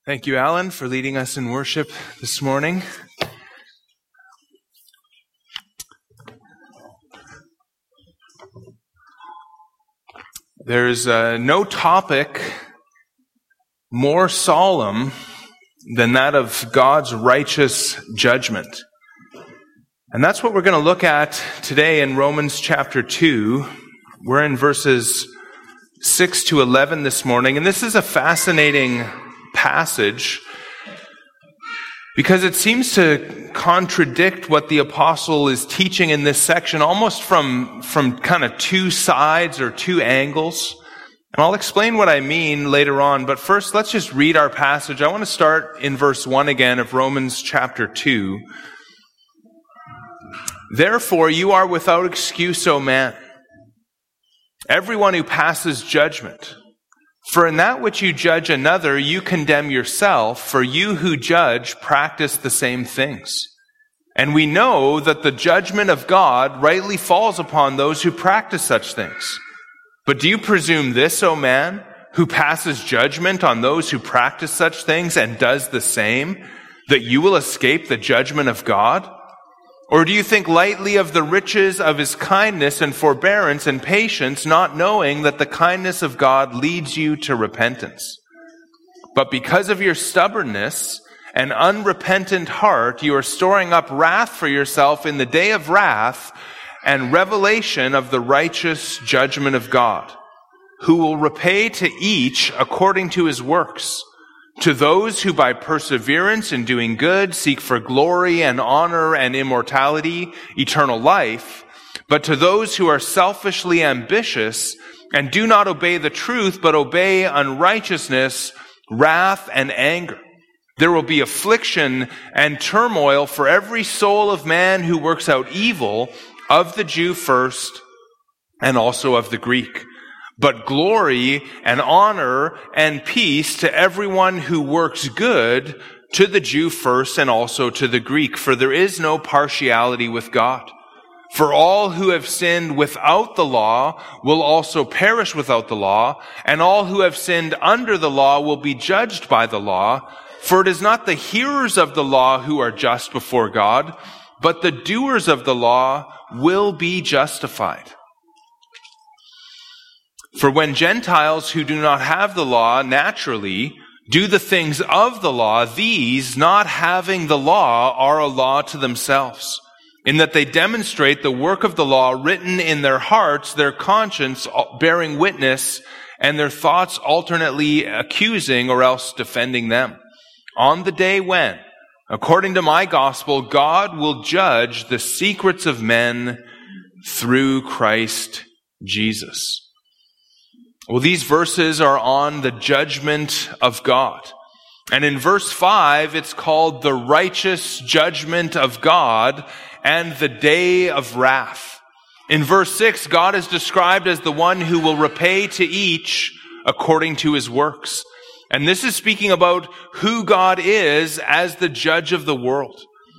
Thank you, Alan, for leading us in worship this morning. There's no topic more solemn than that of God's righteous judgment. And that's what we're going to look at today in Romans chapter 2. We're in verses 6 to 11 this morning, and this is a fascinating passage because it seems to contradict what the apostle is teaching in this section almost from kind of two sides or two angles. And I'll explain what I mean later on, but first let's just read our passage. I want to start in verse 1 again of Romans chapter 2. Therefore you are without excuse, O man, everyone who passes judgment. For in that which you judge another, you condemn yourself, for you who judge practice the same things. And we know that the judgment of God rightly falls upon those who practice such things. But do you presume this, O man, who passes judgment on those who practice such things and does the same, that you will escape the judgment of God? Or do you think lightly of the riches of his kindness and forbearance and patience, not knowing that the kindness of God leads you to repentance? But because of your stubbornness and unrepentant heart, you are storing up wrath for yourself in the day of wrath and revelation of the righteous judgment of God, who will repay to each according to his works. To those who by perseverance in doing good seek for glory and honor and immortality, eternal life, but to those who are selfishly ambitious and do not obey the truth but obey unrighteousness, wrath and anger. There will be affliction and turmoil for every soul of man who works out evil, of the Jew first and also of the Greek. But glory and honor and peace to everyone who works good, to the Jew first and also to the Greek. For there is no partiality with God. For all who have sinned without the law will also perish without the law, and all who have sinned under the law will be judged by the law. For it is not the hearers of the law who are just before God, but the doers of the law will be justified. For when Gentiles who do not have the law naturally do the things of the law, these, not having the law, are a law to themselves, in that they demonstrate the work of the law written in their hearts, their conscience bearing witness, and their thoughts alternately accusing or else defending them. On the day when, according to my gospel, God will judge the secrets of men through Christ Jesus. Well, these verses are on the judgment of God. And in verse 5, it's called the righteous judgment of God and the day of wrath. In verse 6, God is described as the one who will repay to each according to his works. And this is speaking about who God is as the judge of the world.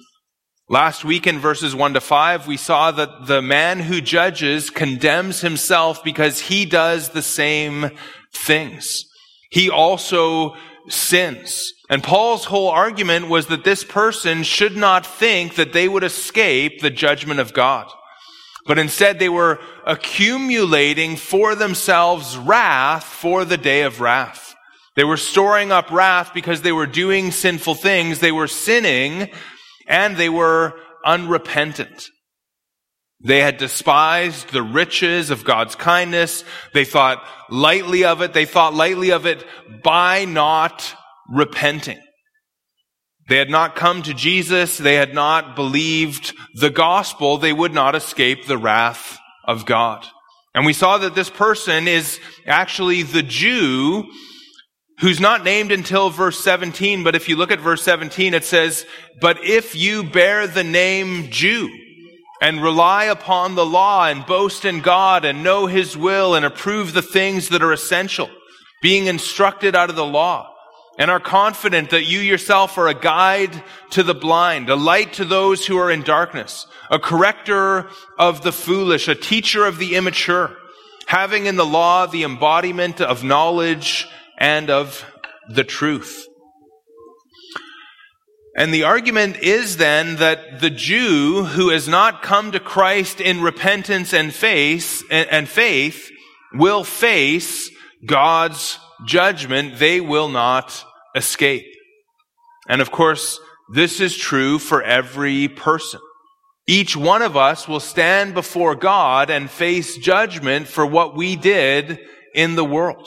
Last week in verses 1 to 5, we saw that the man who judges condemns himself because he does the same things. He also sins. And Paul's whole argument was that this person should not think that they would escape the judgment of God. But instead they were accumulating for themselves wrath for the day of wrath. They were storing up wrath because they were doing sinful things. They were sinning, and they were unrepentant. They had despised the riches of God's kindness. They thought lightly of it. They thought lightly of it by not repenting. They had not come to Jesus. They had not believed the gospel. They would not escape the wrath of God. And we saw that this person is actually the Jew who's not named until verse 17, but if you look at verse 17, it says, but if you bear the name Jew and rely upon the law and boast in God and know his will and approve the things that are essential, being instructed out of the law, and are confident that you yourself are a guide to the blind, a light to those who are in darkness, a corrector of the foolish, a teacher of the immature, having in the law the embodiment of knowledge and of the truth. And the argument is then that the Jew who has not come to Christ in repentance and faith will face God's judgment. They will not escape. And of course, this is true for every person. Each one of us will stand before God and face judgment for what we did in the world.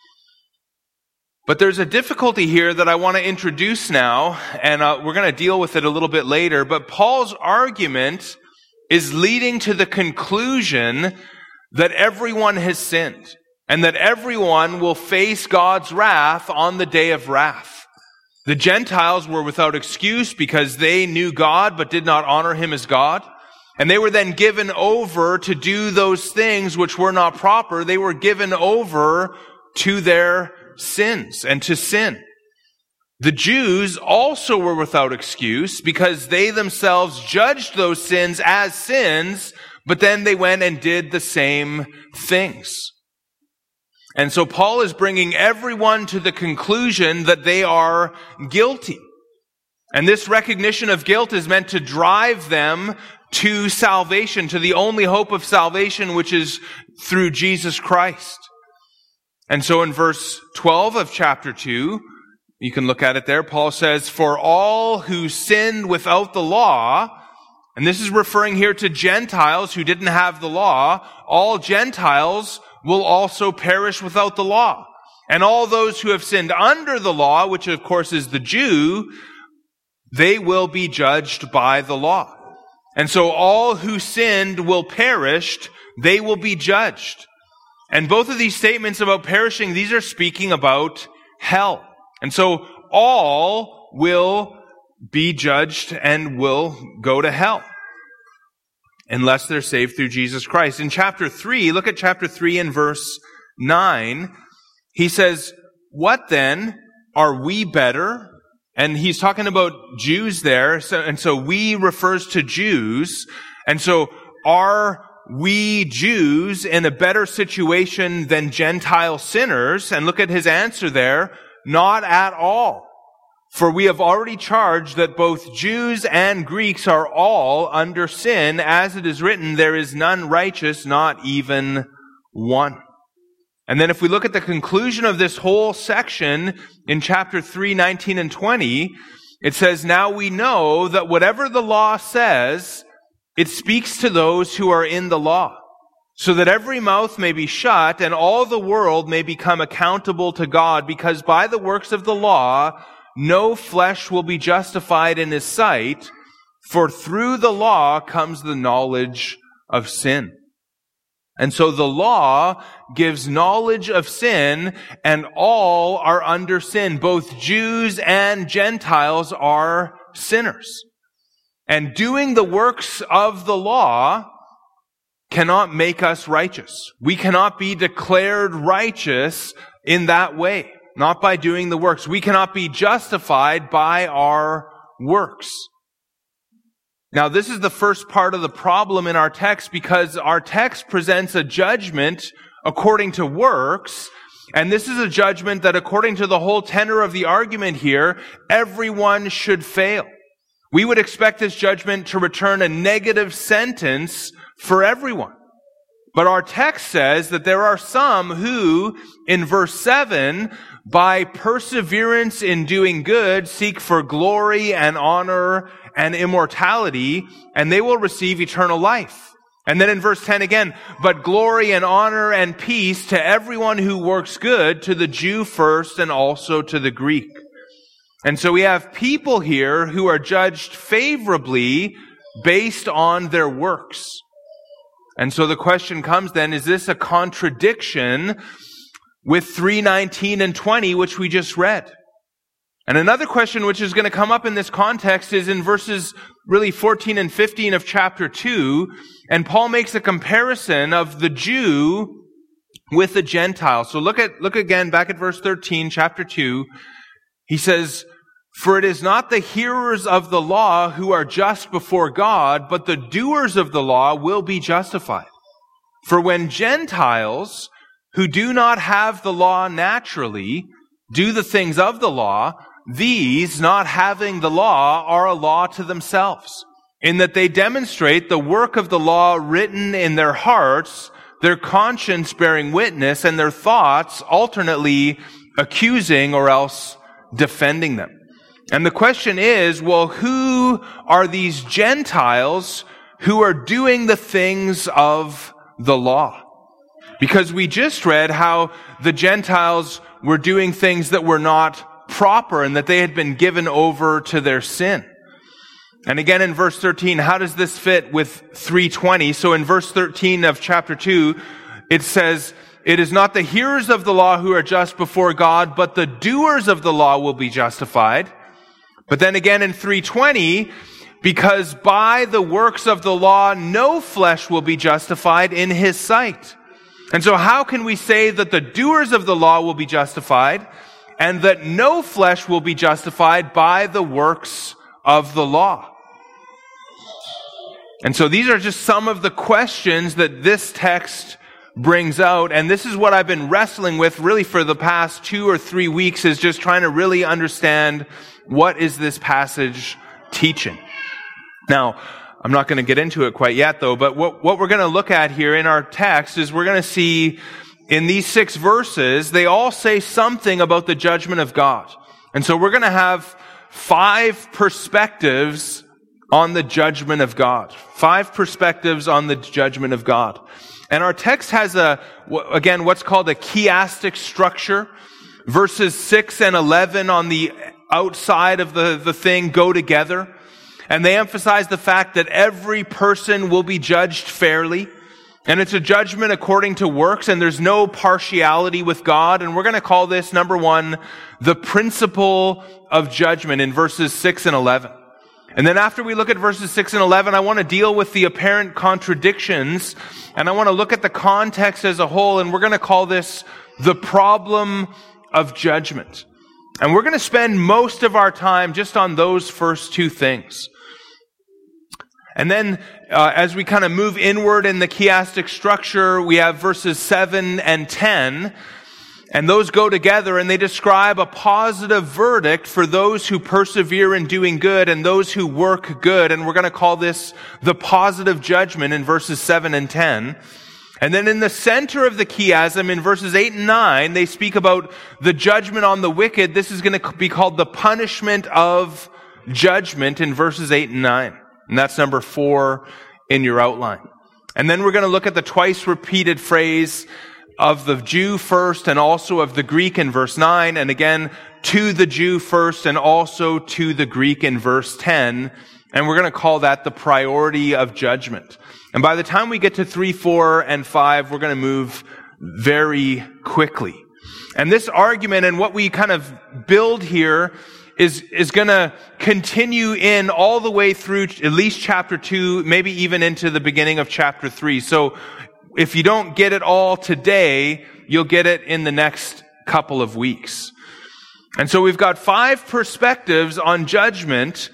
But there's a difficulty here that I want to introduce now, and we're going to deal with it a little bit later. But Paul's argument is leading to the conclusion that everyone has sinned, and that everyone will face God's wrath on the day of wrath. The Gentiles were without excuse because they knew God but did not honor him as God. And they were then given over to do those things which were not proper. They were given over to their sins and to sin. The Jews also were without excuse because they themselves judged those sins as sins, but then they went and did the same things. And so Paul is bringing everyone to the conclusion that they are guilty. And this recognition of guilt is meant to drive them to salvation, to the only hope of salvation, which is through Jesus Christ. And so in verse 12 of chapter 2, you can look at it there, Paul says, "For all who sinned without the law," and this is referring here to Gentiles who didn't have the law, "all Gentiles will also perish without the law. And all those who have sinned under the law," which of course is the Jew, "they will be judged by the law." And so all who sinned will perish, they will be judged. And both of these statements about perishing, these are speaking about hell. And so all will be judged and will go to hell unless they're saved through Jesus Christ. In chapter 3, look at chapter 3 and verse 9. He says, "What then? Are we better?" And he's talking about Jews there. So we refers to Jews. And so are we Jews in a better situation than Gentile sinners? And look at his answer there. "Not at all. For we have already charged that both Jews and Greeks are all under sin. As it is written, there is none righteous, not even one." And then if we look at the conclusion of this whole section in chapter 3, 19 and 20, it says, "Now we know that whatever the law says, it speaks to those who are in the law, so that every mouth may be shut and all the world may become accountable to God, because by the works of the law, no flesh will be justified in his sight, for through the law comes the knowledge of sin." And so the law gives knowledge of sin, and all are under sin. Both Jews and Gentiles are sinners. And doing the works of the law cannot make us righteous. We cannot be declared righteous in that way, not by doing the works. We cannot be justified by our works. Now, this is the first part of the problem in our text, because our text presents a judgment according to works, and this is a judgment that, according to the whole tenor of the argument here, everyone should fail. We would expect this judgment to return a negative sentence for everyone. But our text says that there are some who, in verse 7, by perseverance in doing good, seek for glory and honor and immortality, and they will receive eternal life. And then in verse 10 again, "But glory and honor and peace to everyone who works good, to the Jew first and also to the Greek." And so we have people here who are judged favorably based on their works. And so the question comes then, is this a contradiction with 3:19 and 20, which we just read? And another question which is going to come up in this context is in verses really 14 and 15 of chapter 2, and Paul makes a comparison of the Jew with the Gentile. So look again back at verse 13, chapter 2. He says, "For it is not the hearers of the law who are just before God, but the doers of the law will be justified. For when Gentiles who do not have the law naturally do the things of the law, these, not having the law, are a law to themselves, in that they demonstrate the work of the law written in their hearts, their conscience bearing witness, and their thoughts alternately accusing or else defending them. And the question is, well, who are these Gentiles who are doing the things of the law? Because we just read how the Gentiles were doing things that were not proper and that they had been given over to their sin. And again in verse 13, how does this fit with 3:20? So in verse 13 of chapter 2, it says, "It is not the hearers of the law who are just before God, but the doers of the law will be justified." But then again in 3:20, "Because by the works of the law no flesh will be justified in his sight." And so how can we say that the doers of the law will be justified and that no flesh will be justified by the works of the law? And so these are just some of the questions that this text brings out. And this is what I've been wrestling with really for the past 2 or 3 weeks, is just trying to really understand what is this passage teaching. Now, I'm not going to get into it quite yet though, but what we're going to look at here in our text is we're going to see in these 6 verses, they all say something about the judgment of God. And so we're going to have 5 perspectives on the judgment of God. 5 perspectives on the judgment of God. And our text has again, what's called a chiastic structure. Verses 6 and 11 on the outside of the thing go together. And they emphasize the fact that every person will be judged fairly. And it's a judgment according to works, and there's no partiality with God. And we're going to call this, number 1, the principle of judgment in verses 6 and 11. And then after we look at verses 6 and 11, I want to deal with the apparent contradictions, and I want to look at the context as a whole, and we're going to call this the problem of judgment. And we're going to spend most of our time just on those first 2 things. And then as we kind of move inward in the chiastic structure, we have verses 7 and 10, and those go together and they describe a positive verdict for those who persevere in doing good and those who work good. And we're going to call this the positive judgment in verses 7 and 10. And then in the center of the chiasm, in verses 8 and 9, they speak about the judgment on the wicked. This is going to be called the punishment of judgment in verses 8 and 9. And that's number 4 in your outline. And then we're going to look at the twice repeated phrase of the Jew first and also of the Greek in verse 9. And again, to the Jew first and also to the Greek in verse 10. And we're going to call that the priority of judgment. And by the time we get to 3, 4, and 5, we're going to move very quickly. And this argument and what we kind of build here is going to continue in all the way through at least chapter 2, maybe even into the beginning of chapter 3. So if you don't get it all today, you'll get it in the next couple of weeks. And so we've got 5 perspectives on judgment,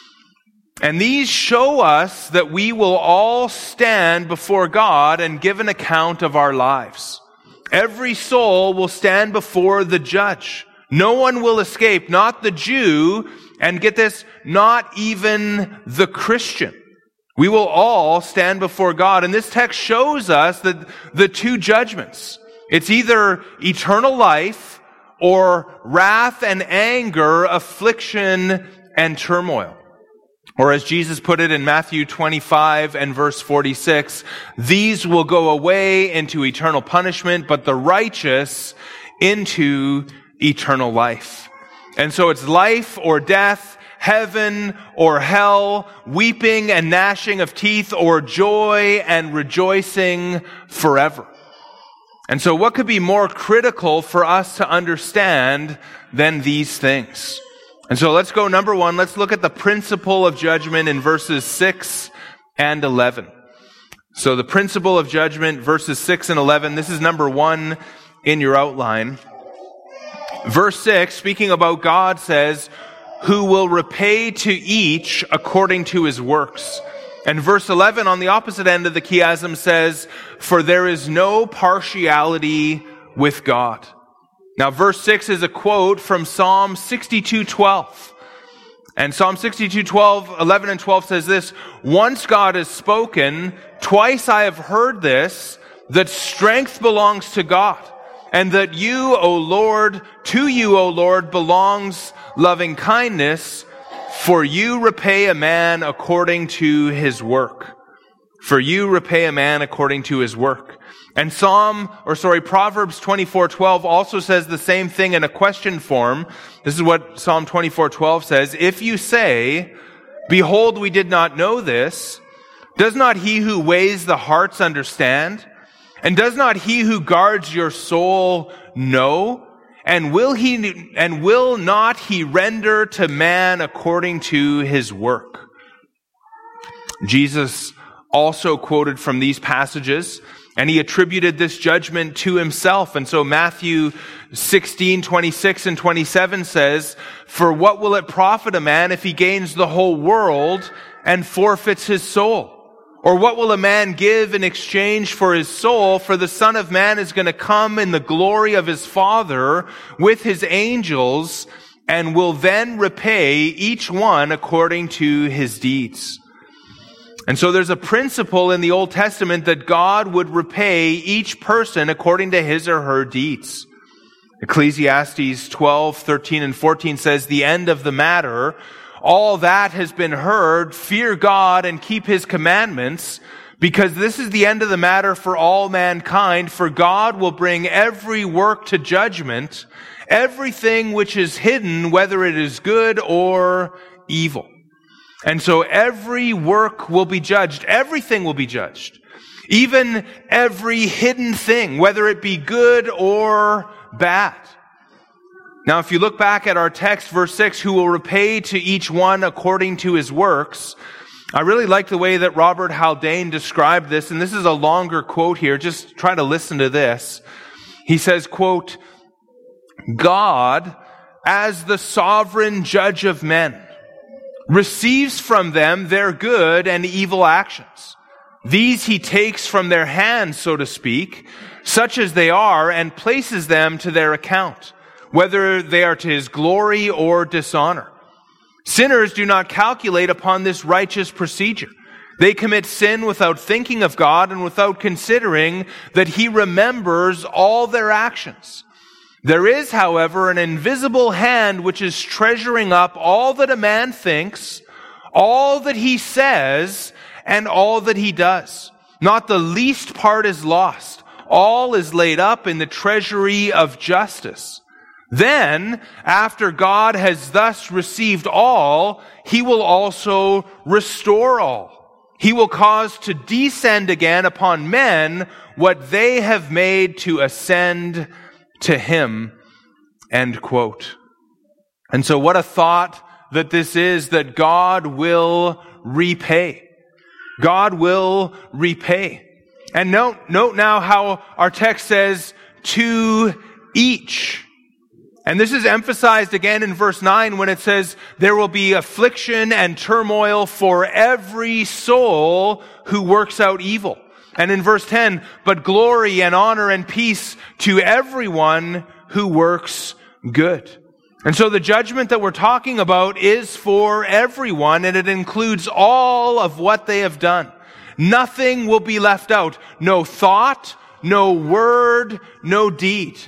and these show us that we will all stand before God and give an account of our lives. Every soul will stand before the judge. No one will escape, not the Jew, and get this, not even the Christian. We will all stand before God. And this text shows us that the 2 judgments, it's either eternal life or wrath and anger, affliction and turmoil. Or as Jesus put it in Matthew 25 and verse 46, these will go away into eternal punishment, but the righteous into eternal life. And so it's life or death, heaven or hell, weeping and gnashing of teeth, or joy and rejoicing forever. And so what could be more critical for us to understand than these things? And so let's go, number 1, let's look at the principle of judgment in verses 6 and 11. So the principle of judgment, verses 6 and 11, this is number 1 in your outline. Verse 6, speaking about God, says, who will repay to each according to his works. And verse 11, on the opposite end of the chiasm, says, for there is no partiality with God. Now, verse 6 is a quote from Psalm 62:12. And Psalm 62:12, 11 and 12 says this, "Once God has spoken, twice I have heard this, that strength belongs to God, and that you, O Lord, to you, O Lord, belongs loving kindness, for you repay a man according to his work." For you repay a man according to his work. And Proverbs 24:12 also says the same thing in a question form. This is what Psalm 24:12 says. "If you say, 'Behold, we did not know this,' does not he who weighs the hearts understand? And does not he who guards your soul know? And will not he render to man according to his work?" Jesus also quoted from these passages, and he attributed this judgment to himself. And so Matthew 16:26 and 27 says, "For what will it profit a man if he gains the whole world and forfeits his soul? Or what will a man give in exchange for his soul? For the Son of Man is going to come in the glory of his Father with his angels, and will then repay each one according to his deeds." And so there's a principle in the Old Testament that God would repay each person according to his or her deeds. Ecclesiastes 12:13 and 14 says, "The end of the matter, all that has been heard, fear God and keep his commandments, because this is the end of the matter for all mankind, for God will bring every work to judgment, everything which is hidden, whether it is good or evil." And so every work will be judged. Everything will be judged. Even every hidden thing, whether it be good or bad. Now, if you look back at our text, verse 6, "Who will repay to each one according to his works," I really like the way that Robert Haldane described this, and this is a longer quote here. Just try to listen to this. He says, quote, "God, as the sovereign judge of men, receives from them their good and evil actions. These he takes from their hands, so to speak, such as they are, and places them to their account, whether they are to his glory or dishonor. Sinners do not calculate upon this righteous procedure. They commit sin without thinking of God and without considering that he remembers all their actions. There is, however, an invisible hand which is treasuring up all that a man thinks, all that he says, and all that he does. Not the least part is lost. All is laid up in the treasury of justice. Then, after God has thus received all, he will also restore all. He will cause to descend again upon men what they have made to ascend to him." End quote. And so what a thought that this is, that God will repay. God will repay. And note now how our text says, "to each." And this is emphasized again in verse 9 when it says, "There will be affliction and turmoil for every soul who works out evil." And in verse 10, "But glory and honor and peace to everyone who works good." And so the judgment that we're talking about is for everyone, and it includes all of what they have done. Nothing will be left out. No thought, no word, no deed.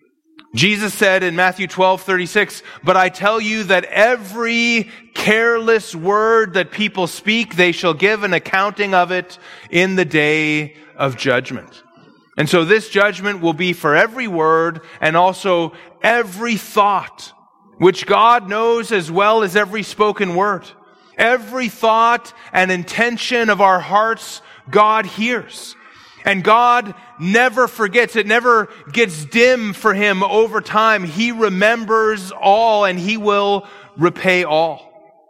Jesus said in Matthew 12:36, "But I tell you that every careless word that people speak, they shall give an accounting of it in the day of judgment." And so this judgment will be for every word and also every thought, which God knows as well as every spoken word. Every thought and intention of our hearts, God hears. And God never forgets. It never gets dim for him over time. He remembers all, and he will repay all.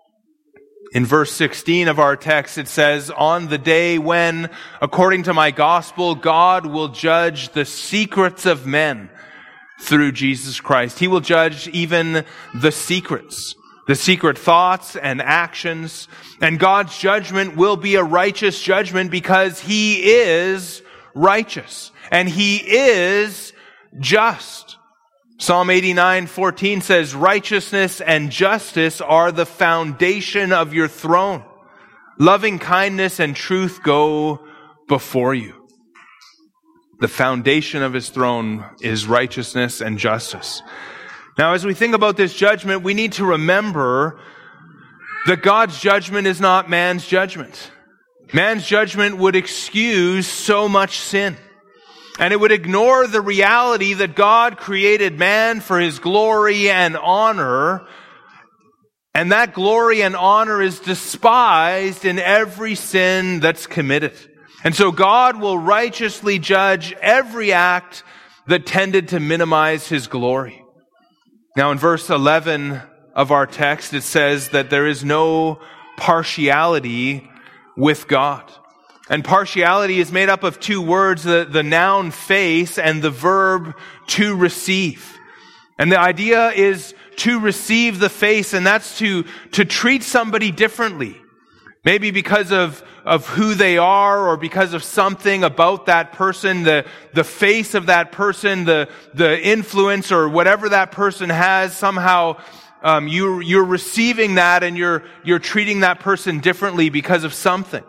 In verse 16 of our text, it says, "On the day when, according to my gospel, God will judge the secrets of men through Jesus Christ." He will judge even the secrets, the secret thoughts and actions. And God's judgment will be a righteous judgment because he is righteous and he is just. Psalm 89:14 says, righteousness and justice are the foundation of your throne. Loving kindness and truth go before you. The foundation of his throne is righteousness and justice. Now, as we think about this judgment, we need to remember that God's judgment is not man's judgment. Man's judgment would excuse so much sin. And it would ignore the reality that God created man for his glory and honor. And that glory and honor is despised in every sin that's committed. And so God will righteously judge every act that tended to minimize his glory. Now in verse 11 of our text, it says that there is no partiality with God. And partiality is made up of two words, the noun face and the verb to receive. And the idea is to receive the face, and that's to treat somebody differently. Maybe because of who they are or because of something about that person, the face of that person, the influence or whatever that person has, somehow you're receiving that and you're treating that person differently because of something.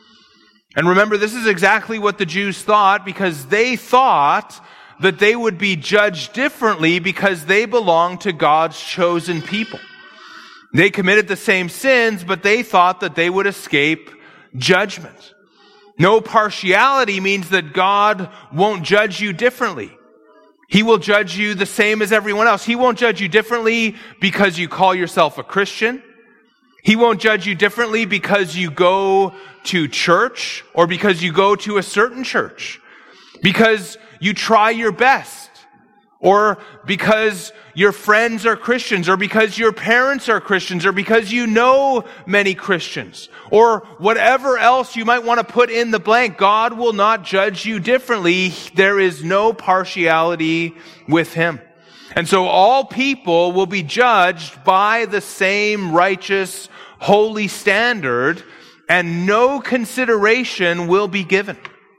And remember, this is exactly what the Jews thought, because they thought that they would be judged differently because they belonged to God's chosen people. They committed the same sins, but they thought that they would escape judgment. No partiality means that God won't judge you differently. He will judge you the same as everyone else. He won't judge you differently because you call yourself a Christian. He won't judge you differently because you go to church or because you go to a certain church, because you try your best, or because your friends are Christians, or because your parents are Christians, or because you know many Christians, or whatever else you might want to put in the blank. God will not judge you differently. There is no partiality with him. And so all people will be judged by the same righteous, holy standard, and no consideration will be given.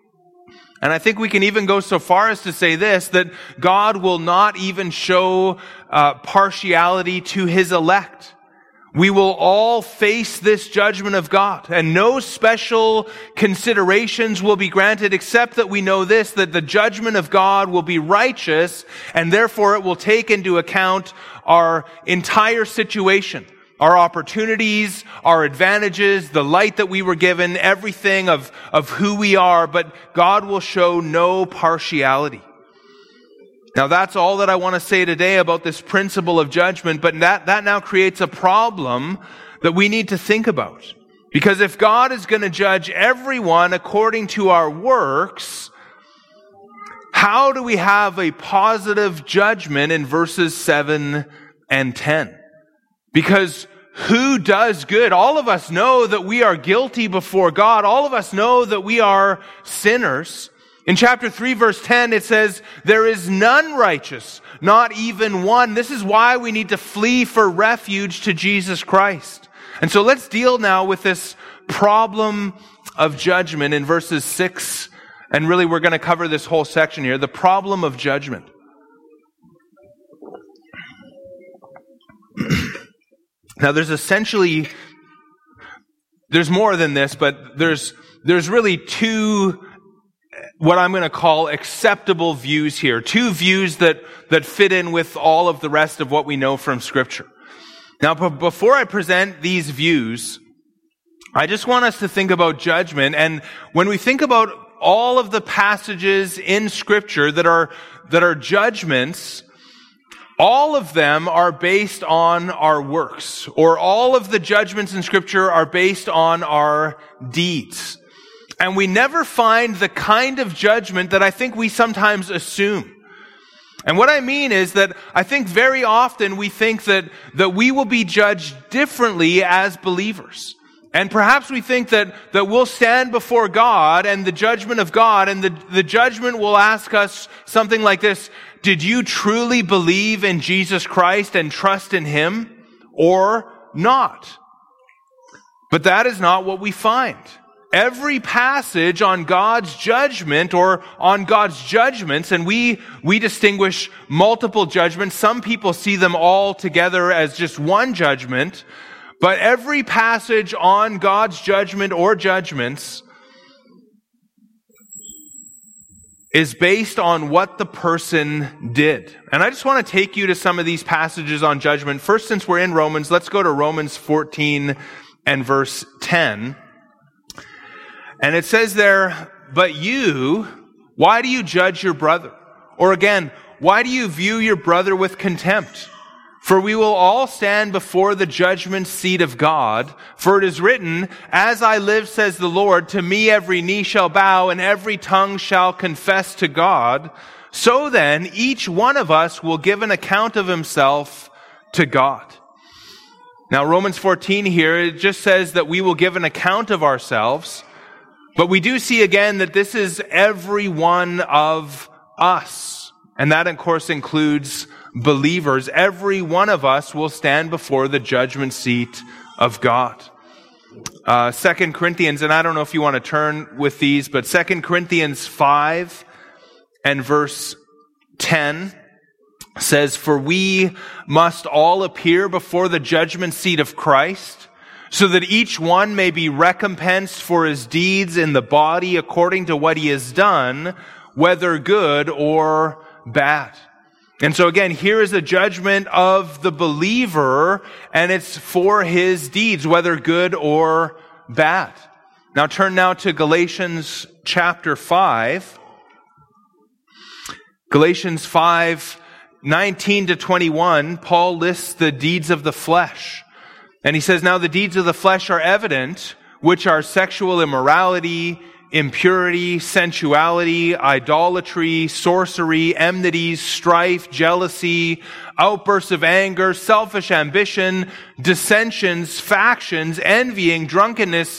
And I think we can even go so far as to say this, that God will not even show partiality to his elect. We will all face this judgment of God, and no special considerations will be granted, except that we know this, that the judgment of God will be righteous, and therefore it will take into account our entire situation, our opportunities, our advantages, the light that we were given, everything of who we are, but God will show no partiality. Now that's all that I want to say today about this principle of judgment, but that now creates a problem that we need to think about. Because if God is going to judge everyone according to our works, how do we have a positive judgment in verses 7 and 10? Because who does good? All of us know that we are guilty before God. All of us know that we are sinners. In chapter 3, verse 10, it says, there is none righteous, not even one. This is why we need to flee for refuge to Jesus Christ. And so let's deal now with this problem of judgment in verses 6, and really we're going to cover this whole section here, the problem of judgment. Now there's more than this, but there's really two, what I'm going to call acceptable views here. Two views that fit in with all of the rest of what we know from Scripture. Now, before I present these views, I just want us to think about judgment. And when we think about all of the passages in Scripture that are judgments, all of them are based on our works, or all of the judgments in Scripture are based on our deeds. And we never find the kind of judgment that I think we sometimes assume. And what I mean is that I think very often we think that we will be judged differently as believers. And perhaps we think that we'll stand before God and the judgment of God, and the judgment will ask us something like this: did you truly believe in Jesus Christ and trust in him, or not? But that is not what we find. every passage on God's judgment or on God's judgments, and we distinguish multiple judgments. Some people see them all together as just one judgment, but every passage on God's judgment or judgments is based on what the person did. And I just want to take you to some of these passages on judgment. First, since we're in Romans, let's go to Romans 14 and verse 10. And it says there, "But you, why do you judge your brother? Or again, why do you view your brother with contempt? For we will all stand before the judgment seat of God. For it is written, 'As I live, says the Lord, to me every knee shall bow and every tongue shall confess to God.' So then, each one of us will give an account of himself to God." Now, Romans 14 here, it just says that we will give an account of ourselves. But we do see again that this is every one of us. And that, of course, includes believers. Every one of us will stand before the judgment seat of God. 2 Corinthians, and I don't know if you want to turn with these, but 2 Corinthians 5 and verse 10 says, "For we must all appear before the judgment seat of Christ, so that each one may be recompensed for his deeds in the body according to what he has done, whether good or bad." And so again, here is a judgment of the believer, and it's for his deeds, whether good or bad. Now turn now to Galatians chapter 5. Galatians 5, 19 to 21, Paul lists the deeds of the flesh. And he says, "Now the deeds of the flesh are evident, which are sexual immorality, impurity, sensuality, idolatry, sorcery, enmities, strife, jealousy, outbursts of anger, selfish ambition, dissensions, factions, envying, drunkenness,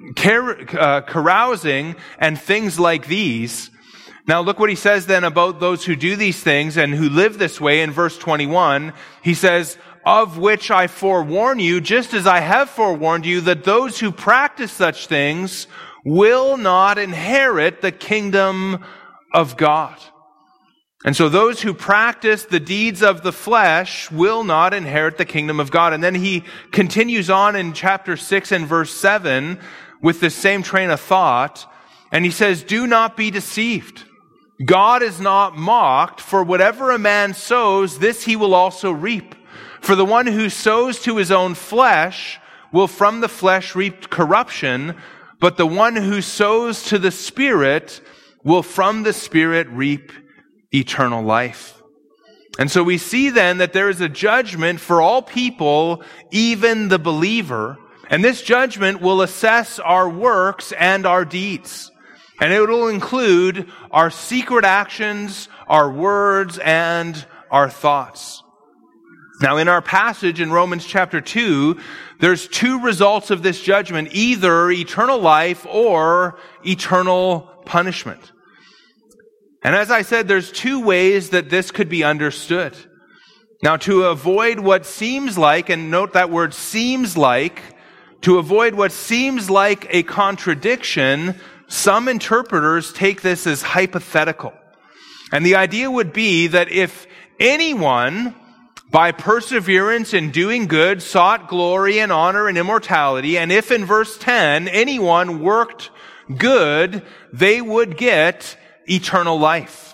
carousing, and things like these." Now look what he says then about those who do these things and who live this way in verse 21. He says, "Of which I forewarn you, just as I have forewarned you, that those who practice such things will not inherit the kingdom of God." And so those who practice the deeds of the flesh will not inherit the kingdom of God. And then he continues on in chapter 6 and verse 7 with the same train of thought. And he says, "Do not be deceived. God is not mocked, for whatever a man sows, this he will also reap. For the one who sows to his own flesh will from the flesh reap corruption, but the one who sows to the Spirit will from the Spirit reap eternal life." And so we see then that there is a judgment for all people, even the believer. And this judgment will assess our works and our deeds. And it will include our secret actions, our words, and our thoughts. Now, in our passage in Romans chapter 2, there's two results of this judgment, either eternal life or eternal punishment. And as I said, there's two ways that this could be understood. Now, to avoid what seems like, and note that word seems like, to avoid what seems like a contradiction, some interpreters take this as hypothetical. And the idea would be that if anyone, by perseverance in doing good, sought glory and honor and immortality, and if in verse 10, anyone worked good, they would get eternal life.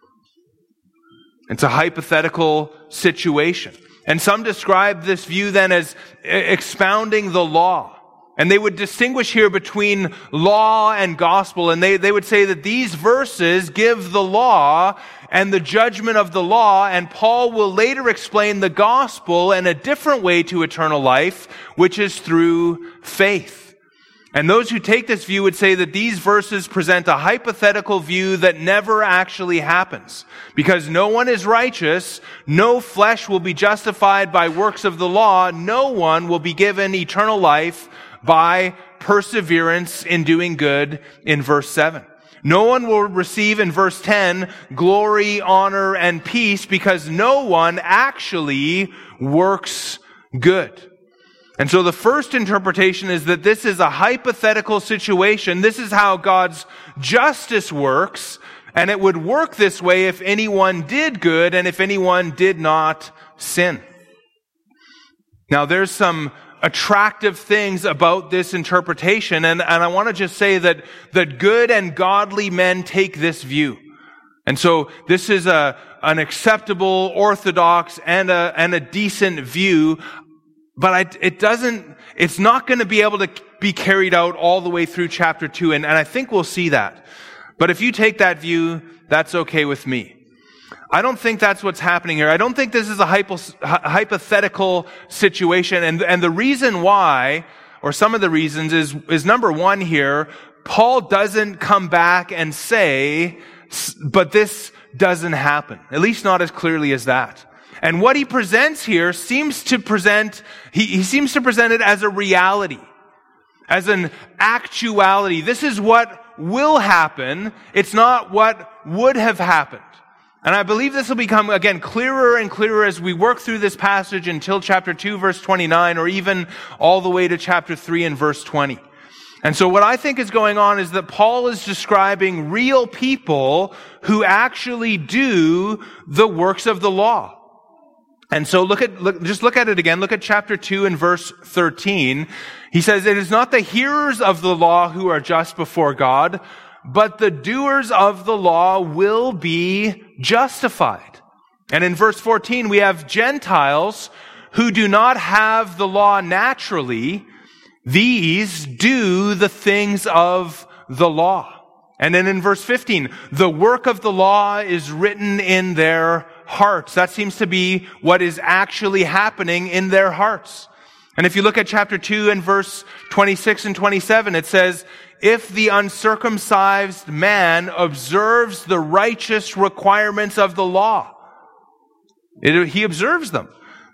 It's a hypothetical situation. And some describe this view then as expounding the law. And they would distinguish here between law and gospel. And they would say that these verses give the law and the judgment of the law. And Paul will later explain the gospel and a different way to eternal life, which is through faith. And those who take this view would say that these verses present a hypothetical view that never actually happens. Because no one is righteous, no flesh will be justified by works of the law, no one will be given eternal life by perseverance in doing good in verse 7. No one will receive in verse 10 glory, honor, and peace because no one actually works good. And so the first interpretation is that this is a hypothetical situation. This is how God's justice works, and it would work this way if anyone did good and if anyone did not sin. Now, there's some attractive things about this interpretation, and I want to just say that good and godly men take this view. And so this is an acceptable, orthodox, and a decent view, but it's not going to be able to be carried out all the way through chapter 2, and I think we'll see that. But if you take that view, that's okay with me. I don't think that's what's happening here. I don't think this is a hypothetical situation. And the reason why, or some of the reasons, is number one here, Paul doesn't come back and say, but this doesn't happen. At least not as clearly as that. And what he presents here seems to present it as a reality, as an actuality. This is what will happen. It's not what would have happened. And I believe this will become, again, clearer and clearer as we work through this passage until chapter 2, verse 29, or even all the way to chapter 3 and verse 20. And so what I think is going on is that Paul is describing real people who actually do the works of the law. And so just look at it again. Look at chapter 2 and verse 13. He says, "It is not the hearers of the law who are just before God, but the doers of the law will be justified." And in verse 14, we have Gentiles who do not have the law naturally. These do the things of the law. And then in verse 15, the work of the law is written in their hearts. That seems to be what is actually happening in their hearts. And if you look at chapter 2 and verse 26 and 27, it says, "If the uncircumcised man observes the righteous requirements of the law," he observes them,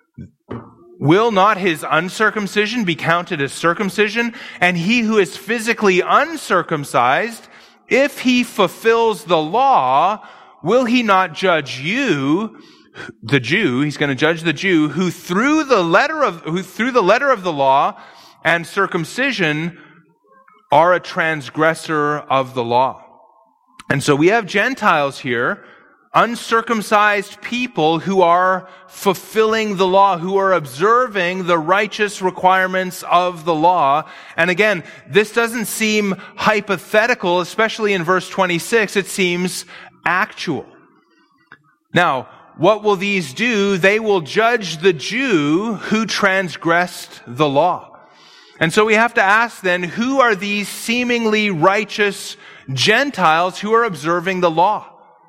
"will not his uncircumcision be counted as circumcision? And he who is physically uncircumcised, if he fulfills the law, will he not judge you, the Jew?" He's going to judge the Jew who through the letter of the law and circumcision are a transgressor of the law. And so we have Gentiles here, uncircumcised people who are fulfilling the law, who are observing the righteous requirements of the law. And again, this doesn't seem hypothetical, especially in verse 26. It seems actual. Now, what will these do? They will judge the Jew who transgressed the law. And so we have to ask then, who are these seemingly righteous Gentiles who are observing the law?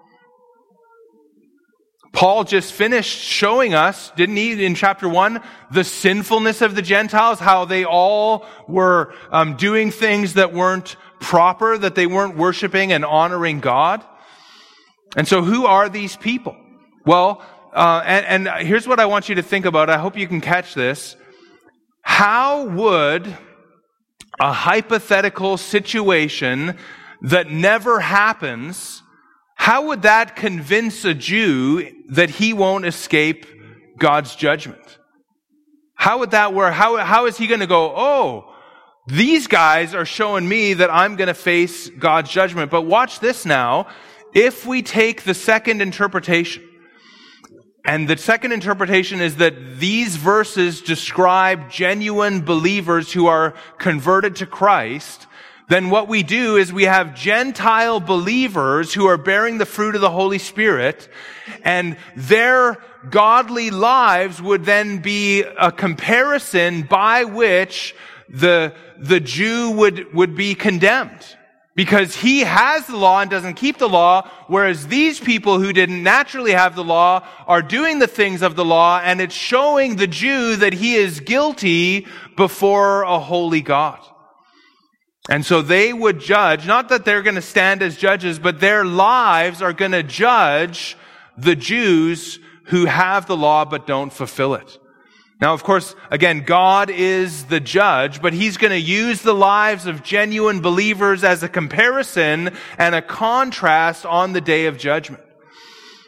Paul just finished showing us, didn't he, in chapter 1, the sinfulness of the Gentiles, how they all were doing things that weren't proper, that they weren't worshiping and honoring God. And so who are these people? Well, and here's what I want you to think about. I hope you can catch this. How would a hypothetical situation that never happens, how would that convince a Jew that he won't escape God's judgment? How would that work? How is he going to go, oh, these guys are showing me that I'm going to face God's judgment? But watch this now. If we take the second interpretation, and the second interpretation is that these verses describe genuine believers who are converted to Christ, then what we do is we have Gentile believers who are bearing the fruit of the Holy Spirit, and their godly lives would then be a comparison by which the Jew would be condemned. Because he has the law and doesn't keep the law, whereas these people who didn't naturally have the law are doing the things of the law, and it's showing the Jew that he is guilty before a holy God. And so they would judge, not that they're going to stand as judges, but their lives are going to judge the Jews who have the law but don't fulfill it. Now, of course, again, God is the judge, but he's going to use the lives of genuine believers as a comparison and a contrast on the day of judgment.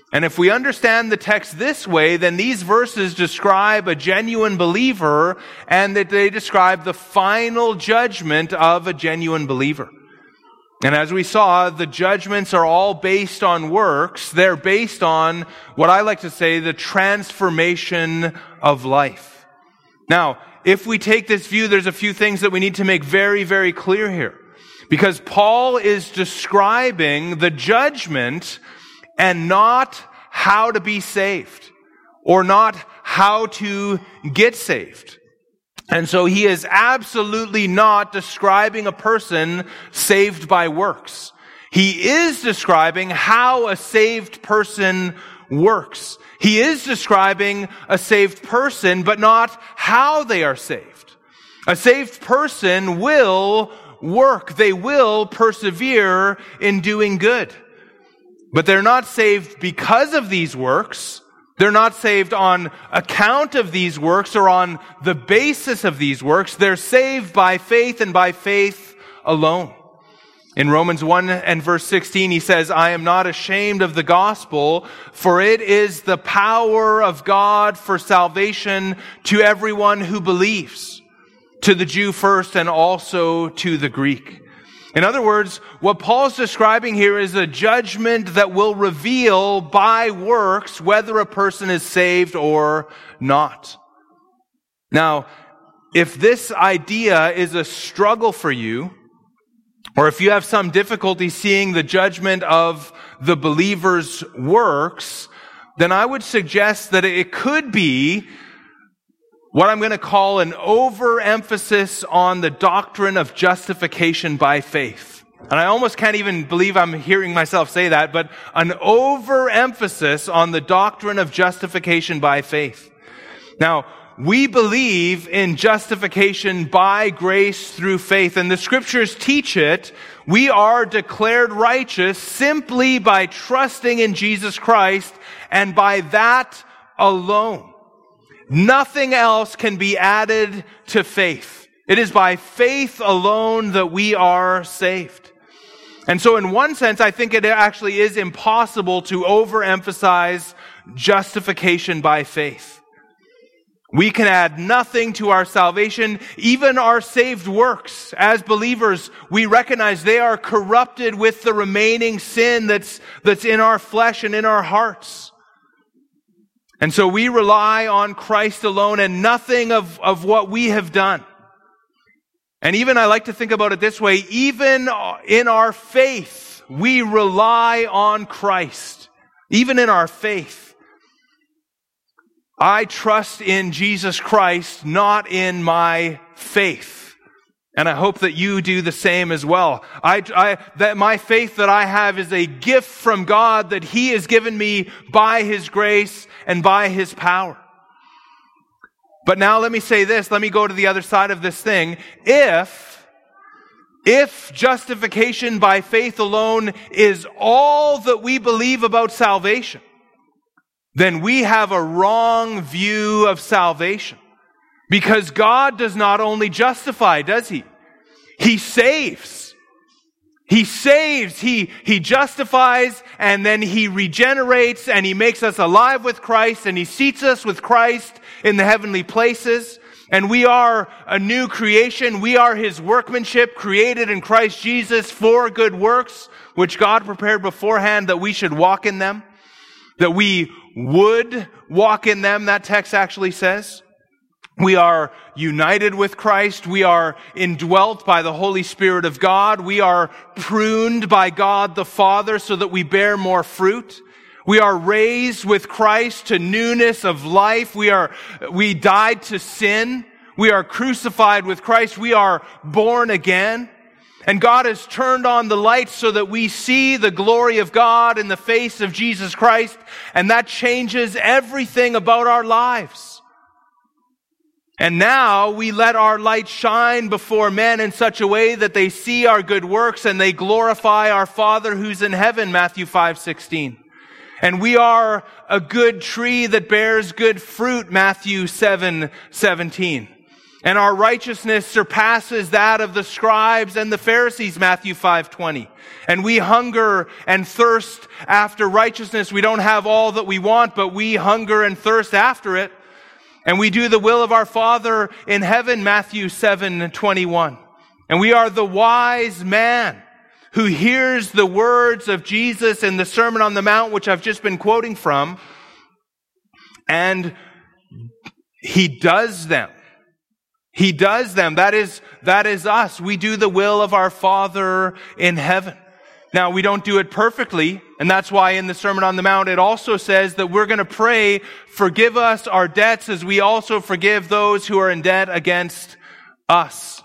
And if we understand the text this way, then these verses describe a genuine believer and that they describe the final judgment of a genuine believer. And as we saw, the judgments are all based on works. They're based on what I like to say, the transformation of life. Now, if we take this view, there's a few things that we need to make very, very clear here. Because Paul is describing the judgment and not how to be saved, or not how to get saved. And so he is absolutely not describing a person saved by works. He is describing how a saved person works. He is describing a saved person, but not how they are saved. A saved person will work. They will persevere in doing good. But they're not saved because of these works. They're not saved on account of these works or on the basis of these works. They're saved by faith and by faith alone. In Romans 1 and verse 16, he says, I am not ashamed of the gospel, for it is the power of God for salvation to everyone who believes, to the Jew first and also to the Greek. In other words, what Paul's describing here is a judgment that will reveal by works whether a person is saved or not. Now, if this idea is a struggle for you, or if you have some difficulty seeing the judgment of the believer's works, then I would suggest that it could be what I'm going to call an overemphasis on the doctrine of justification by faith. And I almost can't even believe I'm hearing myself say that, but an overemphasis on the doctrine of justification by faith. Now, we believe in justification by grace through faith, and the scriptures teach it. We are declared righteous simply by trusting in Jesus Christ, and by that alone. Nothing else can be added to faith. It is by faith alone that we are saved. And so in one sense, I think it actually is impossible to overemphasize justification by faith. We can add nothing to our salvation, even our saved works. As believers, we recognize they are corrupted with the remaining sin that's in our flesh and in our hearts. And so we rely on Christ alone and nothing of what we have done. And even I like to think about it this way, even in our faith, we rely on Christ. Even in our faith. I trust in Jesus Christ, not in my faith. And I hope that you do the same as well. That my faith that I have is a gift from God that He has given me by His grace and by His power. But now let me say this, let me go to the other side of this thing. If justification by faith alone is all that we believe about salvation, then we have a wrong view of salvation. Because God does not only justify, does He? He saves. He saves, He justifies, and then He regenerates, and He makes us alive with Christ, and He seats us with Christ in the heavenly places. And we are a new creation. We are His workmanship, created in Christ Jesus for good works, which God prepared beforehand that we should walk in them. That we would walk in them, that text actually says. We are united with Christ. We are indwelt by the Holy Spirit of God. We are pruned by God the Father so that we bear more fruit. We are raised with Christ to newness of life. We died to sin. We are crucified with Christ. We are born again. And God has turned on the lights so that we see the glory of God in the face of Jesus Christ. And that changes everything about our lives. And now we let our light shine before men in such a way that they see our good works and they glorify our Father who's in heaven, Matthew 5:16. And we are a good tree that bears good fruit, Matthew 7:17. And our righteousness surpasses that of the scribes and the Pharisees, Matthew 5:20. And we hunger and thirst after righteousness. We don't have all that we want, but we hunger and thirst after it. And we do the will of our Father in heaven, Matthew 7:21. And we are the wise man who hears the words of Jesus in the Sermon on the Mount, which I've just been quoting from, and he does them. He does them. That is us. We do the will of our Father in heaven. Now, we don't do it perfectly, and that's why in the Sermon on the Mount it also says that we're going to pray, forgive us our debts as we also forgive those who are in debt against us.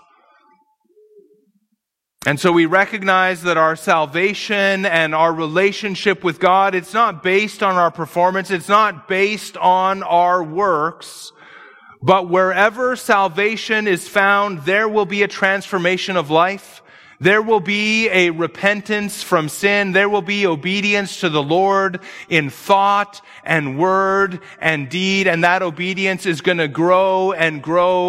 And so we recognize that our salvation and our relationship with God, it's not based on our performance, it's not based on our works. But wherever salvation is found, there will be a transformation of life. There will be a repentance from sin. There will be obedience to the Lord in thought and word and deed. And that obedience is going to grow and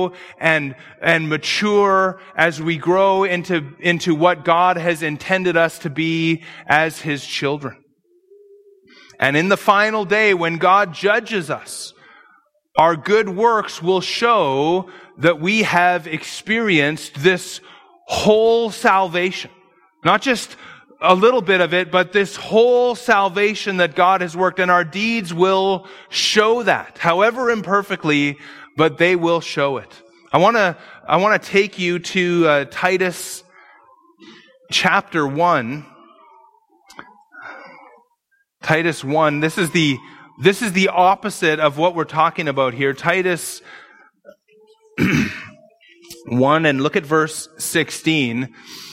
mature as we grow into what God has intended us to be as His children. And in the final day, when God judges us, our good works will show that we have experienced this whole salvation. Not just a little bit of it, but this whole salvation that God has worked, and our deeds will show that, however imperfectly, but they will show it. I want to take you to Titus chapter 1. Titus 1. This is the opposite of what we're talking about here. Titus 1, and look at verse 16.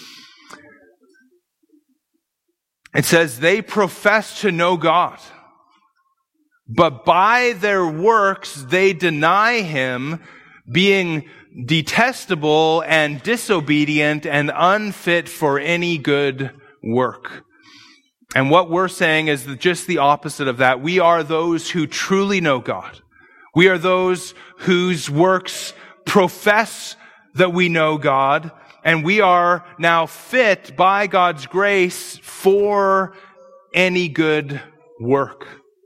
It says, they profess to know God, but by their works they deny Him, being detestable and disobedient and unfit for any good work. And what we're saying is just the opposite of that. We are those who truly know God. We are those whose works profess that we know God, and we are now fit by God's grace for any good work.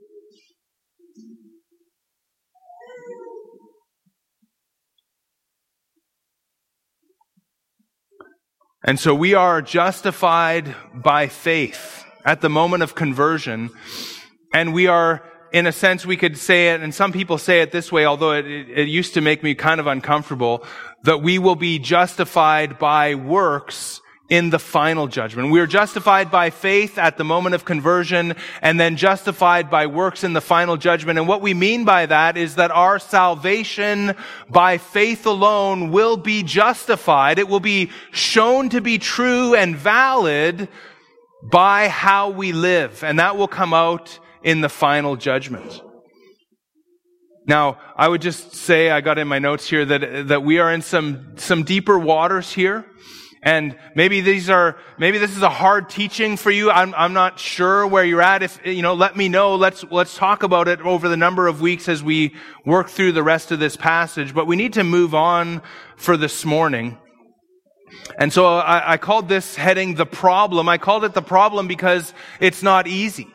And so we are justified by faith at the moment of conversion, and we are, in a sense, we could say it, and some people say it this way, although it used to make me kind of uncomfortable, that we will be justified by works in the final judgment. We are justified by faith at the moment of conversion, and then justified by works in the final judgment. And what we mean by that is that our salvation by faith alone will be justified. It will be shown to be true and valid by how we live, and that will come out in the final judgment. Now, I would just say, I got in my notes here that we are in some deeper waters here, and maybe this is a hard teaching for you. I'm not sure where you're at. If let me know. Let's talk about it over the number of weeks as we work through the rest of this passage. But we need to move on for this morning. And so I called this heading the problem. I called it the problem because it's not easy.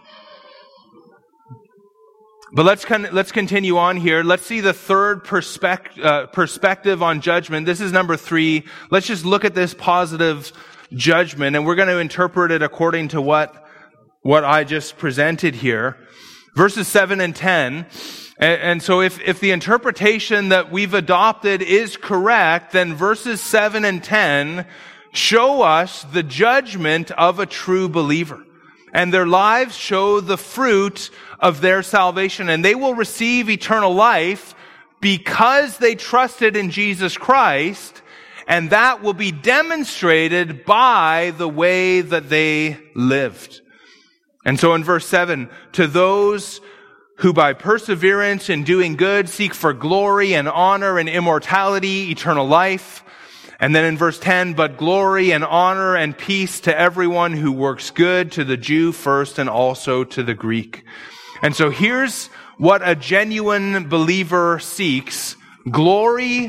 But let's continue on here. Let's see the third perspective on judgment. This is number 3. Let's just look at this positive judgment, and we're going to interpret it according to what I just presented here. Verses 7 and 10. And so if the interpretation that we've adopted is correct, then verses 7 and 10 show us the judgment of a true believer. And their lives show the fruit of their salvation. And they will receive eternal life because they trusted in Jesus Christ. And that will be demonstrated by the way that they lived. And so in verse 7, to those who by perseverance in doing good seek for glory and honor and immortality, eternal life. And then in verse 10, but glory and honor and peace to everyone who works good, to the Jew first and also to the Greek. And so here's what a genuine believer seeks: glory,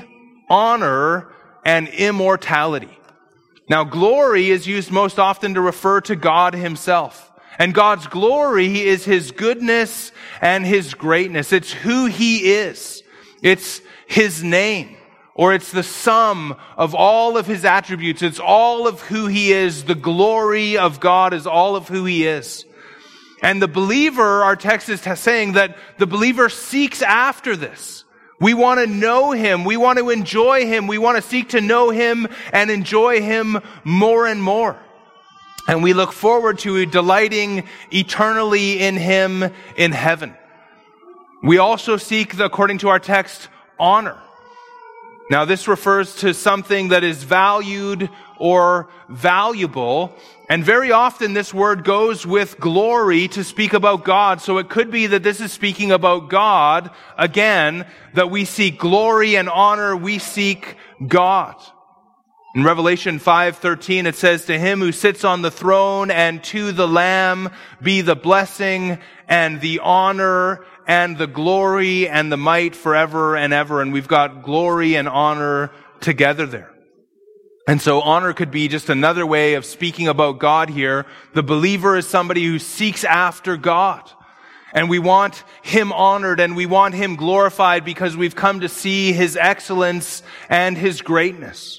honor, and immortality. Now, glory is used most often to refer to God himself. And God's glory is his goodness and his greatness. It's who he is. It's his name. Or it's the sum of all of his attributes. It's all of who he is. The glory of God is all of who he is. And the believer, our text is saying that the believer seeks after this. We want to know him. We want to enjoy him. We want to seek to know him and enjoy him more and more. And we look forward to delighting eternally in him in heaven. We also seek, according to our text, honor. Now, this refers to something that is valued or valuable. And very often this word goes with glory to speak about God. So it could be that this is speaking about God. Again, that we seek glory and honor. We seek God. In Revelation 5:13, it says, "To him who sits on the throne and to the Lamb be the blessing and the honor and the glory and the might forever and ever." And we've got glory and honor together there. And so honor could be just another way of speaking about God here. The believer is somebody who seeks after God. And we want him honored and we want him glorified because we've come to see his excellence and his greatness.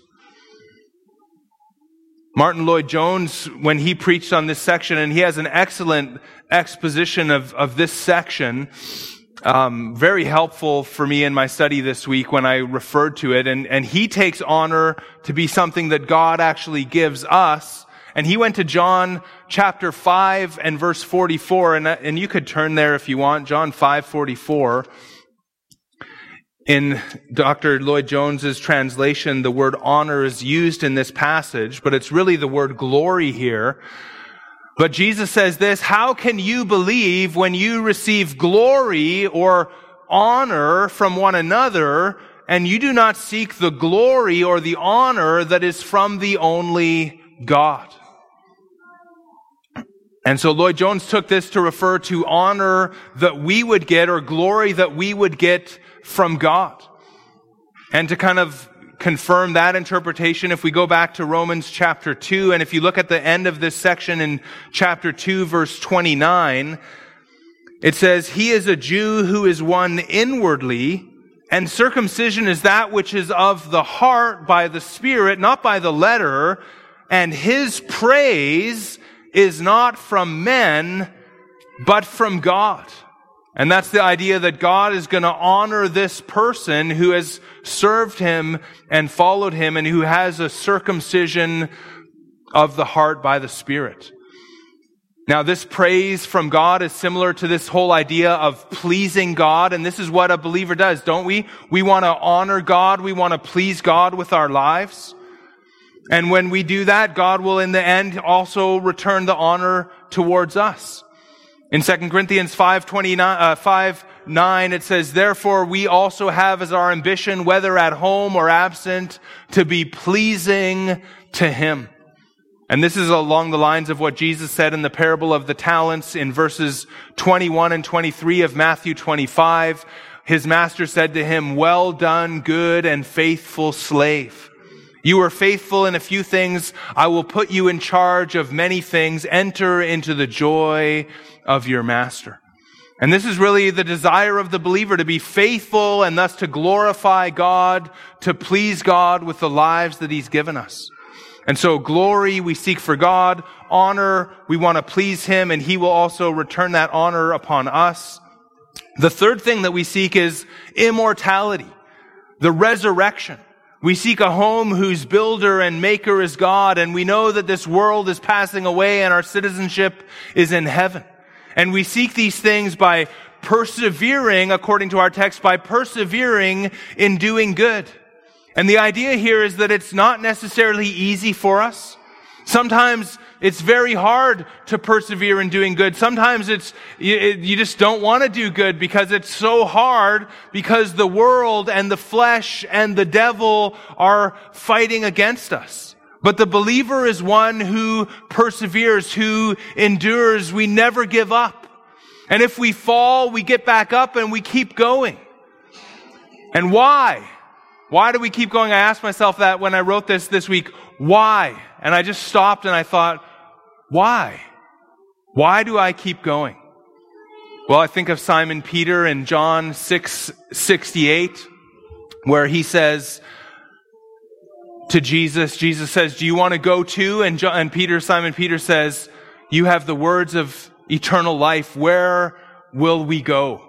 Martin Lloyd-Jones, when he preached on this section, and he has an excellent exposition of this section, very helpful for me in my study this week when I referred to it. And he takes honor to be something that God actually gives us. And he went to John chapter 5 and verse 44. And you could turn there if you want. John 5:44. In Dr. Lloyd-Jones's translation, the word honor is used in this passage, but it's really the word glory here. But Jesus says this, "How can you believe when you receive glory or honor from one another, and you do not seek the glory or the honor that is from the only God?" And so Lloyd-Jones took this to refer to honor that we would get, or glory that we would get from God. And to kind of confirm that interpretation, if we go back to Romans chapter 2, and if you look at the end of this section in chapter 2, verse 29, it says, "He is a Jew who is one inwardly, and circumcision is that which is of the heart by the Spirit, not by the letter, and his praise is not from men, but from God." And that's the idea that God is going to honor this person who has served him and followed him and who has a circumcision of the heart by the Spirit. Now, this praise from God is similar to this whole idea of pleasing God. And this is what a believer does, don't we? We want to honor God. We want to please God with our lives. And when we do that, God will in the end also return the honor towards us. In 2 Corinthians 5:9, it says, "Therefore we also have as our ambition, whether at home or absent, to be pleasing to him." And this is along the lines of what Jesus said in the parable of the talents in verses 21 and 23 of Matthew 25. His master said to him, "Well done, good and faithful slave. You were faithful in a few things. I will put you in charge of many things. Enter into the joy of your master." And this is really the desire of the believer, to be faithful and thus to glorify God, to please God with the lives that he's given us. And so glory we seek for God, honor we want to please him, and he will also return that honor upon us. The third thing that we seek is immortality, the resurrection. We seek a home whose builder and maker is God, and we know that this world is passing away and our citizenship is in heaven. And we seek these things by persevering, according to our text, by persevering in doing good. And the idea here is that it's not necessarily easy for us. Sometimes it's very hard to persevere in doing good. Sometimes you just don't want to do good because it's so hard, because the world and the flesh and the devil are fighting against us. But the believer is one who perseveres, who endures. We never give up. And if we fall, we get back up and we keep going. And why? Why do we keep going? I asked myself that when I wrote this week. Why? And I just stopped and I thought, why? Why do I keep going? Well, I think of Simon Peter in John 6:68, where he says to Jesus says, do you want to go too? And Simon Peter says, you have the words of eternal life. Where will we go?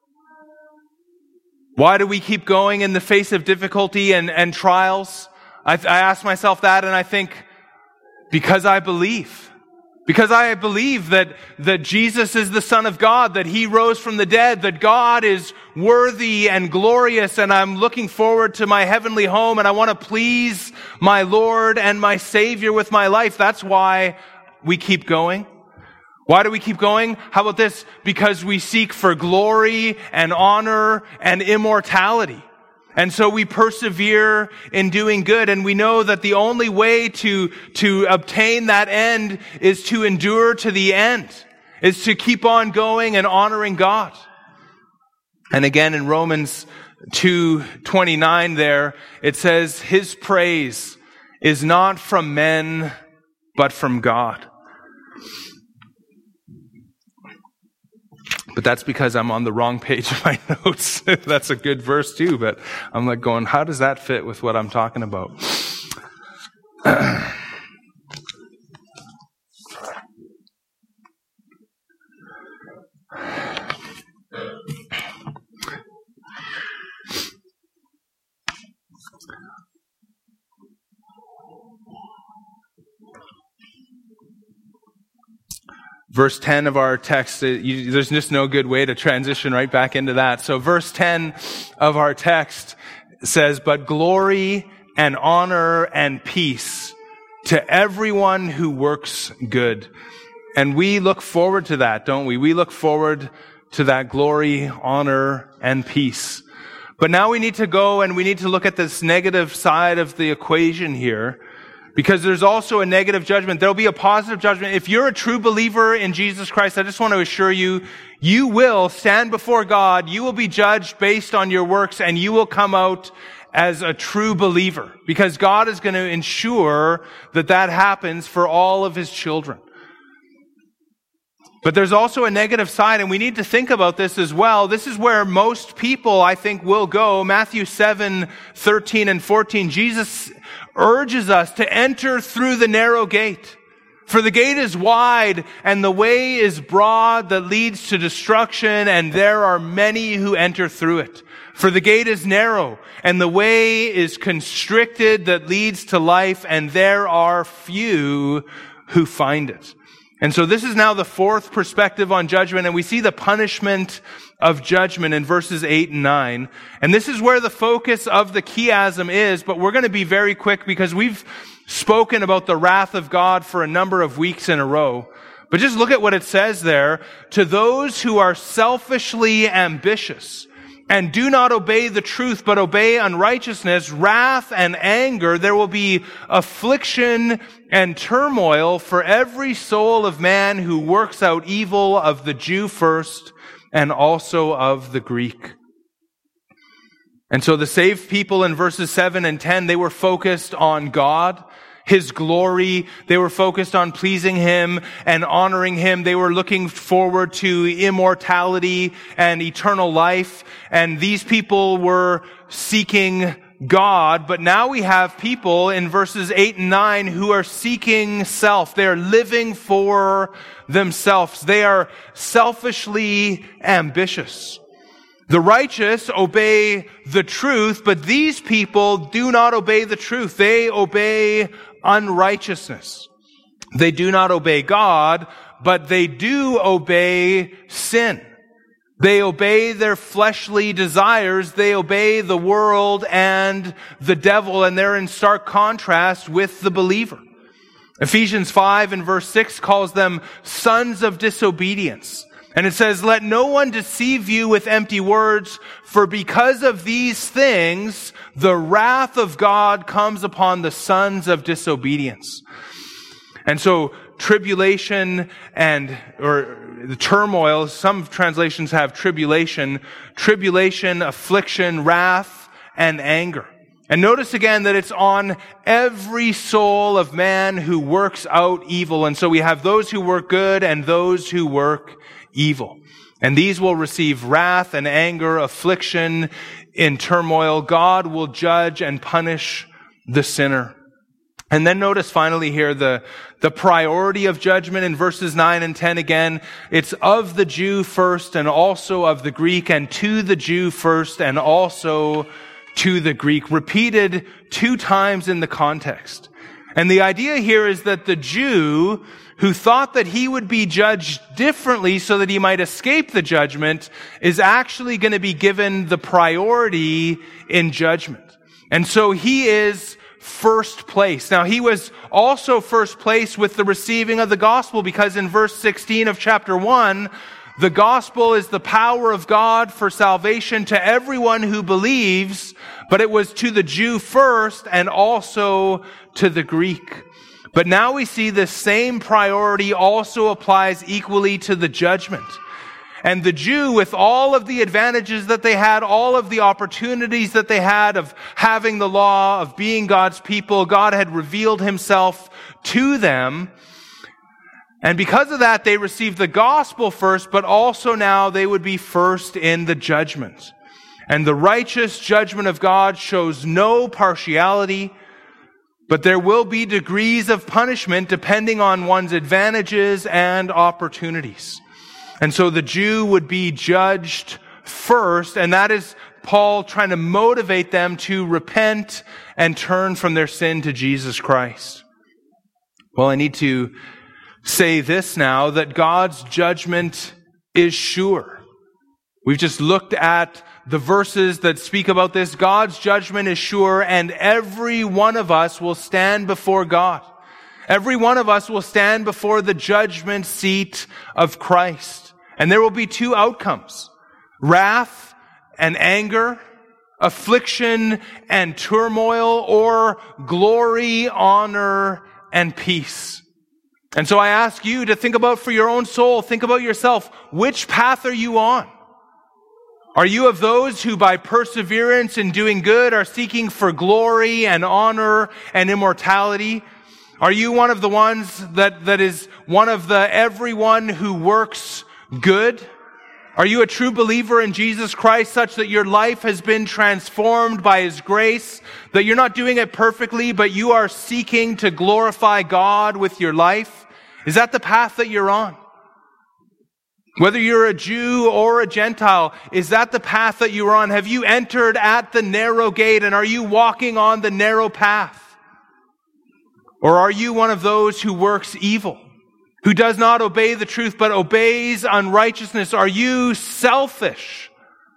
Why do we keep going in the face of difficulty and trials? I ask myself that, and I think, because I believe. Because I believe that Jesus is the Son of God, that He rose from the dead, that God is worthy and glorious, and I'm looking forward to my heavenly home, and I want to please my Lord and my Savior with my life. That's why we keep going. Why do we keep going? How about this? Because we seek for glory and honor and immortality. And so we persevere in doing good, and we know that the only way to obtain that end is to endure to the end, is to keep on going and honoring God. And again in Romans 2:29 there, it says, His praise is not from men, but from God. But that's because I'm on the wrong page of my notes. That's a good verse too, but I'm like going, how does that fit with what I'm talking about? Verse 10 of our text, there's just no good way to transition right back into that. So verse 10 of our text says, but glory and honor and peace to everyone who works good. And we look forward to that, don't we? We look forward to that glory, honor, and peace. But now we need to go and we need to look at this negative side of the equation here. Because there's also a negative judgment. There'll be a positive judgment. If you're a true believer in Jesus Christ, I just want to assure you, you will stand before God. You will be judged based on your works, and you will come out as a true believer. Because God is going to ensure that that happens for all of His children. But there's also a negative side, and we need to think about this as well. This is where most people, I think, will go. Matthew 7:13 and 14, Jesus urges us to enter through the narrow gate. For the gate is wide and the way is broad that leads to destruction, and there are many who enter through it. For the gate is narrow and the way is constricted that leads to life, and there are few who find it. And so this is now the fourth perspective on judgment, and we see the punishment of judgment in verses 8 and 9. And this is where the focus of the chiasm is, but we're going to be very quick because we've spoken about the wrath of God for a number of weeks in a row. But just look at what it says there. To those who are selfishly ambitious and do not obey the truth, but obey unrighteousness, wrath and anger, there will be affliction and turmoil for every soul of man who works out evil, of the Jew first, and also of the Greek. And so the saved people in verses 7 and 10, they were focused on God, His glory. They were focused on pleasing Him and honoring Him. They were looking forward to immortality and eternal life. And these people were seeking God. But now we have people in verses 8 and 9 who are seeking self. They are living for themselves. They are selfishly ambitious. The righteous obey the truth, but these people do not obey the truth. They obey unrighteousness. They do not obey God, but they do obey sin. They obey their fleshly desires. They obey the world and the devil, and they're in stark contrast with the believer. Ephesians 5 and verse 6 calls them sons of disobedience. And it says, let no one deceive you with empty words, for because of these things, the wrath of God comes upon the sons of disobedience. And so tribulation or the turmoil, some translations have tribulation, affliction, wrath, and anger. And notice again that it's on every soul of man who works out evil. And so we have those who work good and those who work evil. And these will receive wrath and anger, affliction, in turmoil. God will judge and punish the sinner. And then notice finally here the priority of judgment in verses 9 and 10 again. It's of the Jew first and also of the Greek, and to the Jew first and also to the Greek, repeated 2 times in the context. And the idea here is that the Jew who thought that he would be judged differently so that he might escape the judgment is actually going to be given the priority in judgment. And so he is first place. Now, he was also first place with the receiving of the gospel, because in verse 16 of chapter 1, the gospel is the power of God for salvation to everyone who believes, but it was to the Jew first and also to the Greek. But now we see the same priority also applies equally to the judgment. And the Jew, with all of the advantages that they had, all of the opportunities that they had of having the law, of being God's people, God had revealed himself to them. And because of that, they received the gospel first, but also now they would be first in the judgment. And the righteous judgment of God shows no partiality, but there will be degrees of punishment depending on one's advantages and opportunities. And so the Jew would be judged first, and that is Paul trying to motivate them to repent and turn from their sin to Jesus Christ. Well, I need to say this now, that God's judgment is sure. We've just looked at the verses that speak about this. God's judgment is sure, and every one of us will stand before God. Every one of us will stand before the judgment seat of Christ. And there will be 2 outcomes: wrath and anger, affliction and turmoil, or glory, honor, and peace. And so I ask you to think about, for your own soul, think about yourself. Which path are you on? Are you of those who by perseverance in doing good are seeking for glory and honor and immortality? Are you one of the ones that is one of the everyone who works good? Are you a true believer in Jesus Christ such that your life has been transformed by His grace, that you're not doing it perfectly, but you are seeking to glorify God with your life? Is that the path that you're on? Whether you're a Jew or a Gentile, is that the path that you're on? Have you entered at the narrow gate, and are you walking on the narrow path? Or are you one of those who works evil, who does not obey the truth but obeys unrighteousness? Are you selfish?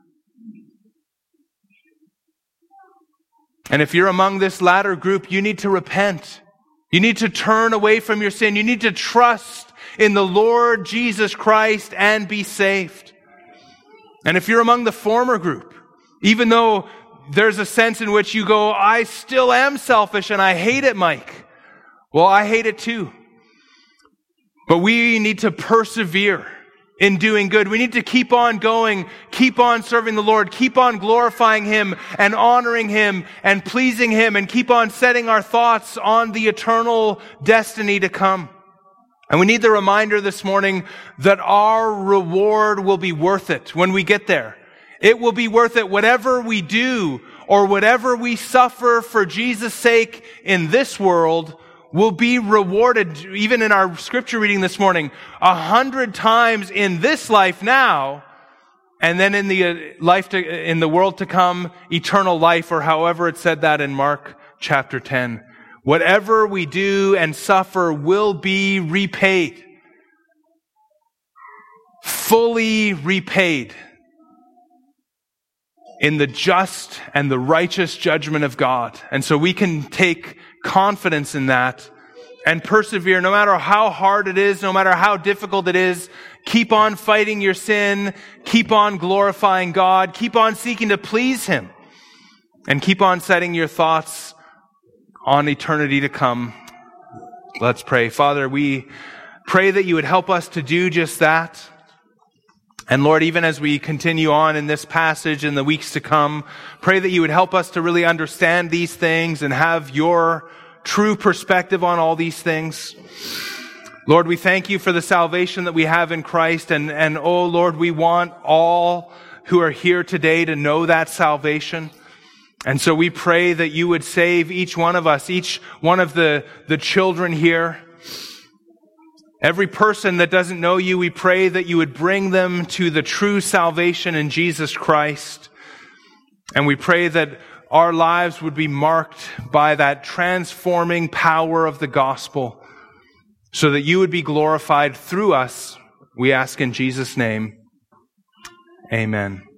And if you're among this latter group, you need to repent. You need to turn away from your sin. You need to trust in the Lord Jesus Christ and be saved. And if you're among the former group, even though there's a sense in which you go, I still am selfish and I hate it, Mike. Well, I hate it too. But we need to persevere in doing good. We need to keep on going, keep on serving the Lord, keep on glorifying Him and honoring Him and pleasing Him, and keep on setting our thoughts on the eternal destiny to come. And we need the reminder this morning that our reward will be worth it when we get there. It will be worth it. Whatever we do or whatever we suffer for Jesus' sake in this world will be rewarded, even in our scripture reading this morning, 100 times in this life now, and then in the world to come, eternal life, or however it said that in Mark chapter 10. Whatever we do and suffer will be repaid. Fully repaid in the just and the righteous judgment of God. And so we can take confidence in that and persevere no matter how hard it is, no matter how difficult it is. Keep on fighting your sin. Keep on glorifying God. Keep on seeking to please Him. And keep on setting your thoughts on eternity to come. Let's pray. Father, we pray that You would help us to do just that. And Lord, even as we continue on in this passage in the weeks to come, pray that you would help us to really understand these things and have your true perspective on all these things. Lord, we thank you for the salvation that we have in Christ. And oh Lord, we want all who are here today to know that salvation. And so we pray that you would save each one of us, each one of the children here. Every person that doesn't know you, we pray that you would bring them to the true salvation in Jesus Christ. And we pray that our lives would be marked by that transforming power of the gospel, so that you would be glorified through us. We ask in Jesus' name. Amen.